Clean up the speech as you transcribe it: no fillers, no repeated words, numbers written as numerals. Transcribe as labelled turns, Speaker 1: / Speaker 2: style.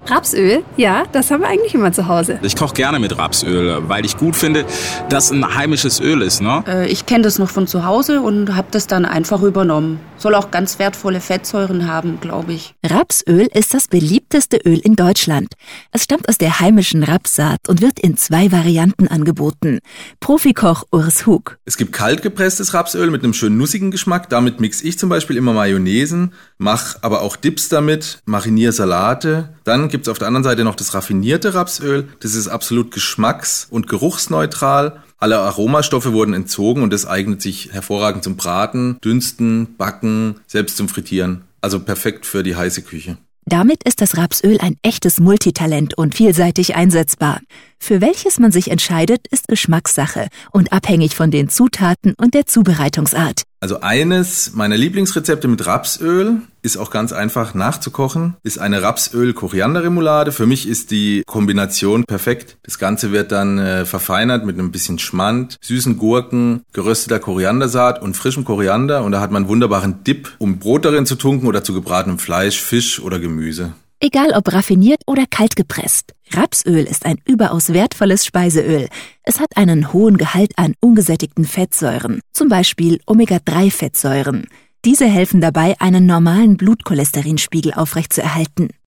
Speaker 1: Rapsöl? Ja, das haben wir eigentlich immer zu Hause.
Speaker 2: Ich koche gerne mit Rapsöl, weil ich gut finde, dass ein heimisches Öl ist, ne?
Speaker 3: Ich kenne das noch von zu Hause und habe das dann einfach übernommen. Soll auch ganz wertvolle Fettsäuren haben, glaube ich.
Speaker 4: Rapsöl ist das beliebteste Öl in Deutschland. Es stammt aus der heimischen Rapssaat und wird in 2 Varianten angeboten. Profikoch Urs Hug.
Speaker 5: Es gibt kaltgepresstes Rapsöl mit einem schönen nussigen Geschmack. Damit mixe ich zum Beispiel immer Mayonnaisen, mache aber auch Dips damit, mariniere Salate. Dann gibt es auf der anderen Seite noch das raffinierte Rapsöl. Das ist absolut geschmacks- und geruchsneutral. Alle Aromastoffe wurden entzogen und das eignet sich hervorragend zum Braten, Dünsten, Backen, selbst zum Frittieren. Also perfekt für die heiße Küche.
Speaker 4: Damit ist das Rapsöl ein echtes Multitalent und vielseitig einsetzbar. Für welches man sich entscheidet, ist Geschmackssache und abhängig von den Zutaten und der Zubereitungsart.
Speaker 5: Also eines meiner Lieblingsrezepte mit Rapsöl ist auch ganz einfach nachzukochen, ist eine Rapsöl-Koriander-Remoulade. Für mich ist die Kombination perfekt. Das Ganze wird dann verfeinert mit einem bisschen Schmand, süßen Gurken, gerösteter Koriandersaat und frischem Koriander. Und da hat man einen wunderbaren Dip, um Brot darin zu tunken oder zu gebratenem Fleisch, Fisch oder Gemüse.
Speaker 4: Egal ob raffiniert oder kalt gepresst. Rapsöl ist ein überaus wertvolles Speiseöl. Es hat einen hohen Gehalt an ungesättigten Fettsäuren, zum Beispiel Omega-3-Fettsäuren. Diese helfen dabei, einen normalen Blutcholesterinspiegel aufrechtzuerhalten.